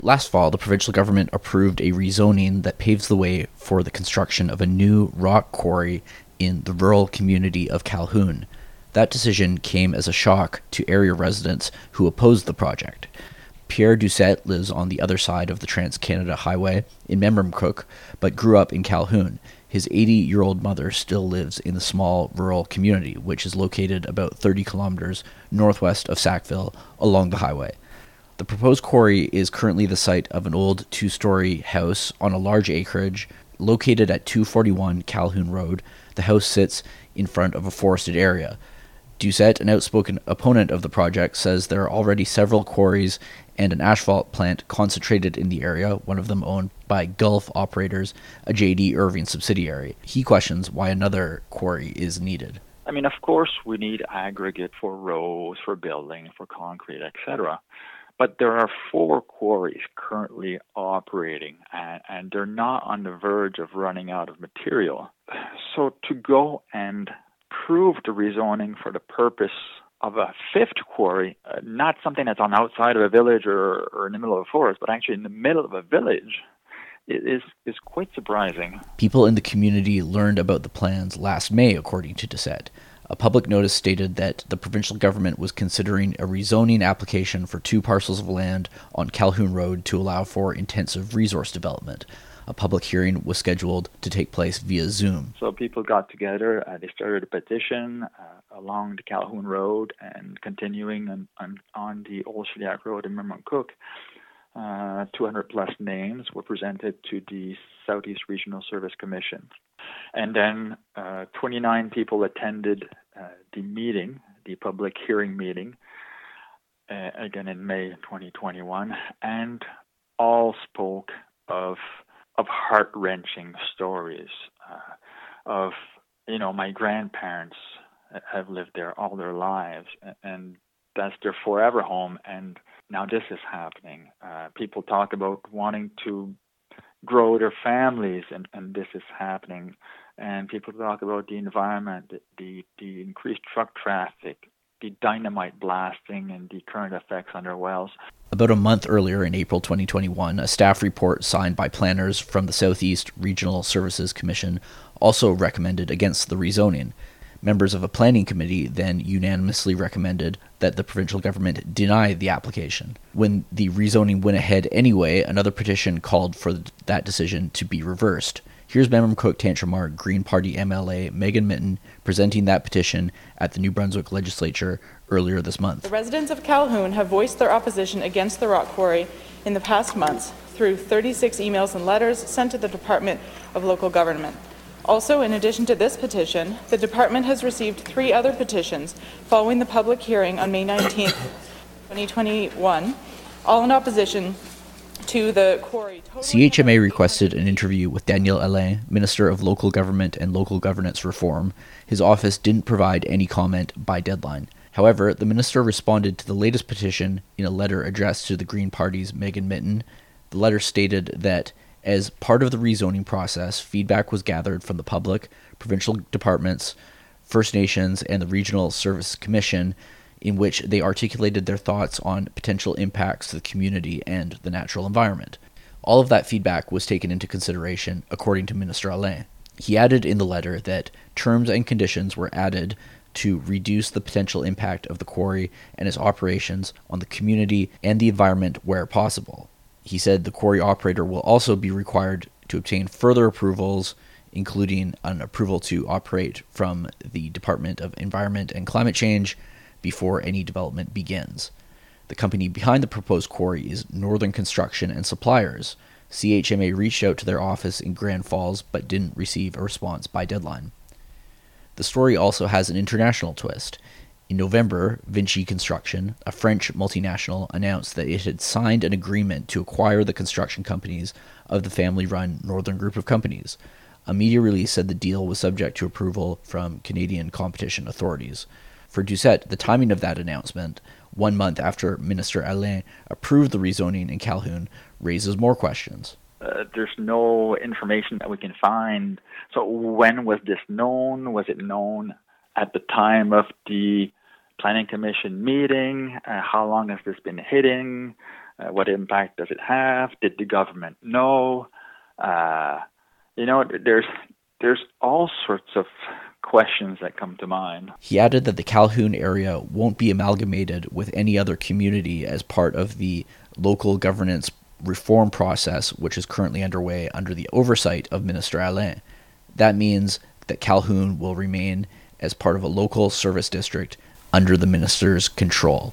Last fall, the provincial government approved a rezoning that paves the way for the construction of a new rock quarry in the rural community of Calhoun. That decision came as a shock to area residents who opposed the project. Pierre Doucette lives on the other side of the Trans-Canada Highway in Memramcook, but grew up in Calhoun. His 80-year-old mother still lives in the small rural community, which is located about 30 kilometers northwest of Sackville along the highway. The proposed quarry is currently the site of an old two-story house on a large acreage located at 241 Calhoun Road. The house sits in front of a forested area. Doucette, an outspoken opponent of the project, says there are already several quarries and an asphalt plant concentrated in the area, one of them owned by Gulf Operators, a J.D. Irving subsidiary. He questions why another quarry is needed. I mean, of course, we need aggregate for roads, for building, for concrete, etc. But there are 4 quarries currently operating, and they're not on the verge of running out of material. So to go and prove the rezoning for the purpose of a 5th quarry, not something that's on the outside of a village or in the middle of a forest, but actually in the middle of a village, is quite surprising. People in the community learned about the plans last May, according to Doucette. A public notice stated that the provincial government was considering a rezoning application for 2 parcels of land on Calhoun Road to allow for intensive resource development. A public hearing was scheduled to take place via Zoom. So people got together, they started a petition along the Calhoun Road and continuing on the Old Chiliac Road in Memramcook. 200 plus names were presented to the Southeast Regional Service Commission. And then 29 people attended the meeting, the public hearing meeting, again in May 2021, and all spoke of heart-wrenching stories of, my grandparents have lived there all their lives, and that's their forever home, and now this is happening. People talk about wanting to grow their families, and this is happening. And people talk about the environment, the increased truck traffic, the dynamite blasting, and the current effects on their wells. About a month earlier, in April 2021, a staff report signed by planners from the Southeast Regional Services Commission also recommended against the rezoning. Members of a planning committee then unanimously recommended that the provincial government deny the application. When the rezoning went ahead anyway, another petition called for that decision to be reversed. Here's Memramcook Tantramar Green Party MLA Megan Mitton presenting that petition at the New Brunswick Legislature earlier this month. The residents of Calhoun have voiced their opposition against the rock quarry in the past months through 36 emails and letters sent to the Department of Local Government. Also, in addition to this petition, the department has received 3 other petitions following the public hearing on May 19, 2021, all in opposition to the quarry. CHMA requested an interview with Daniel Alain, Minister of Local Government and Local Governance Reform. His office didn't provide any comment by deadline. However, the minister responded to the latest petition in a letter addressed to the Green Party's Megan Mitton. The letter stated that as part of the rezoning process, feedback was gathered from the public, provincial departments, First Nations, and the Regional Service Commission, in which they articulated their thoughts on potential impacts to the community and the natural environment. All of that feedback was taken into consideration, according to Minister Alain. He added in the letter that terms and conditions were added to reduce the potential impact of the quarry and its operations on the community and the environment where possible. He said the quarry operator will also be required to obtain further approvals, including an approval to operate from the Department of Environment and Climate Change before any development begins. The company behind the proposed quarry is Northern Construction and Suppliers. CHMA reached out to their office in Grand Falls but didn't receive a response by deadline. The story also has an international twist. In November, Vinci Construction, a French multinational, announced that it had signed an agreement to acquire the construction companies of the family-run Northern Group of Companies. A media release said the deal was subject to approval from Canadian competition authorities. For Doucette, the timing of that announcement, 1 month after Minister Alain approved the rezoning in Calhoun, raises more questions. There's no information that we can find. So when was this known? Was it known at the time of the Planning Commission meeting? How long has this been hidden? What impact does it have? Did the government know? There's all sorts of questions that come to mind. He added that the Calhoun area won't be amalgamated with any other community as part of the local governance reform process, which is currently underway under the oversight of Minister Alain. That means that Calhoun will remain as part of a local service district under the minister's control.